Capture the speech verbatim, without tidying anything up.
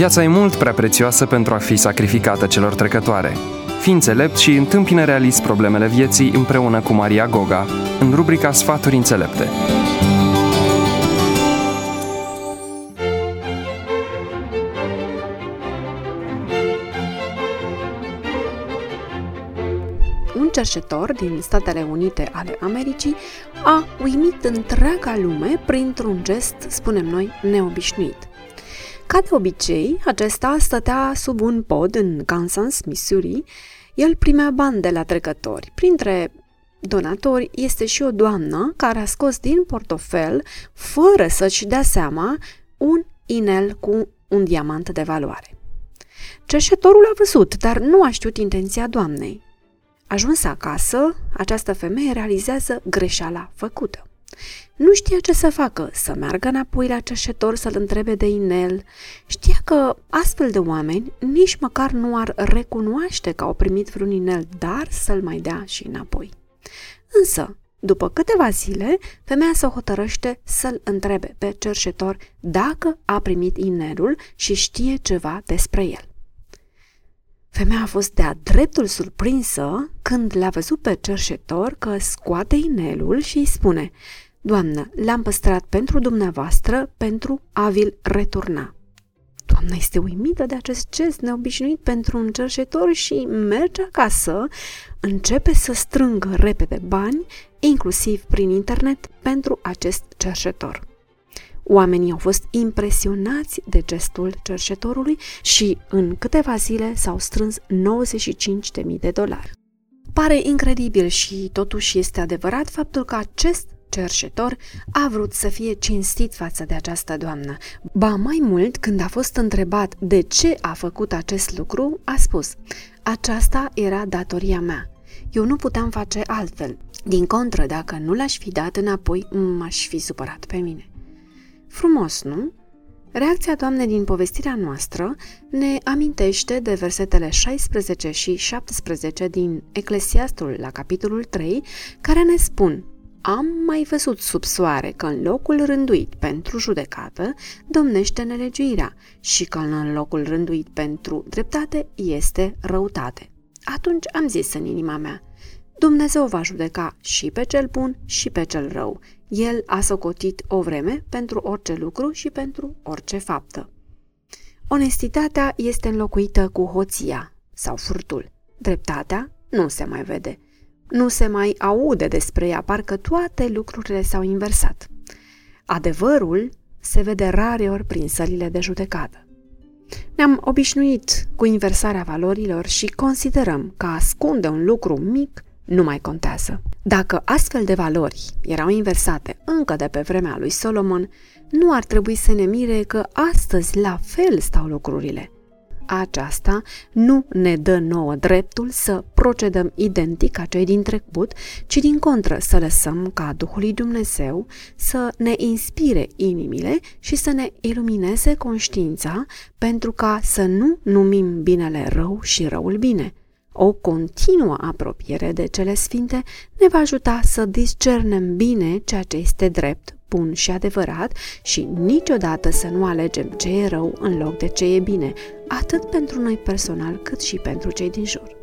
Viața e mult prea prețioasă pentru a fi sacrificată celor trecătoare. Fii înțelept și întâmpină realist problemele vieții împreună cu Maria Goga, în rubrica Sfaturi înțelepte. Un cercetător din Statele Unite ale Americii a uimit întreaga lume printr-un gest, spunem noi, neobișnuit. Ca de obicei, acesta stătea sub un pod în Kansas, Missouri. El primea bani de la trecători. Printre donatori este și o doamnă care a scos din portofel, fără să-și dea seama, un inel cu un diamant de valoare. Cerșetorul a văzut, dar nu a știut intenția doamnei. Ajunsă acasă, această femeie realizează greșeala făcută. Nu știa ce să facă, să meargă înapoi la cerșetor să-l întrebe de inel. Știa că astfel de oameni nici măcar nu ar recunoaște că au primit vreun inel, dar să-l mai dea și înapoi. Însă, după câteva zile, femeia se hotărăște să-l întrebe pe cerșetor dacă a primit inelul și știe ceva despre el. Femeia a fost de-a dreptul surprinsă când l-a văzut pe cerșetor că scoate inelul și îi spune: „Doamnă, l-am păstrat pentru dumneavoastră pentru a vi-l returna.” Doamna este uimită de acest gest neobișnuit pentru un cerșetor și merge acasă, începe să strângă repede bani, inclusiv prin internet, pentru acest cerșetor. Oamenii au fost impresionați de gestul cerșetorului și în câteva zile s-au strâns nouăzeci și cinci de mii de dolari. Pare incredibil și totuși este adevărat faptul că acest cerșetor a vrut să fie cinstit față de această doamnă. Ba mai mult, când a fost întrebat de ce a făcut acest lucru, a spus: „Aceasta era datoria mea. Eu nu puteam face altfel. Din contră, dacă nu l-aș fi dat înapoi, m-aș fi supărat pe mine.” Frumos, nu? Reacția doamnei din povestirea noastră ne amintește de versetele șaisprezece și șaptesprezece din Eclesiastul la capitolul trei, care ne spun: „Am mai văzut sub soare că în locul rânduit pentru judecată domnește nelegiuirea și că în locul rânduit pentru dreptate este răutate. Atunci am zis în inima mea: Dumnezeu va judeca și pe cel bun și pe cel rău. El a socotit o vreme pentru orice lucru și pentru orice faptă.” Onestitatea este înlocuită cu hoția sau furtul. Dreptatea nu se mai vede. Nu se mai aude despre ea, parcă toate lucrurile s-au inversat. Adevărul se vede rareori prin sălile de judecată. Ne-am obișnuit cu inversarea valorilor și considerăm că a ascunde un lucru mic nu mai contează. Dacă astfel de valori erau inversate încă de pe vremea lui Solomon, nu ar trebui să ne mire că astăzi la fel stau lucrurile. Aceasta nu ne dă nouă dreptul să procedăm identic ca cei din trecut, ci din contră să lăsăm ca Duhul lui Dumnezeu să ne inspire inimile și să ne ilumineze conștiința, pentru ca să nu numim binele rău și răul bine. O continuă apropiere de cele sfinte ne va ajuta să discernem bine ceea ce este drept, bun și adevărat și niciodată să nu alegem ce e rău în loc de ce e bine, atât pentru noi personal cât și pentru cei din jur.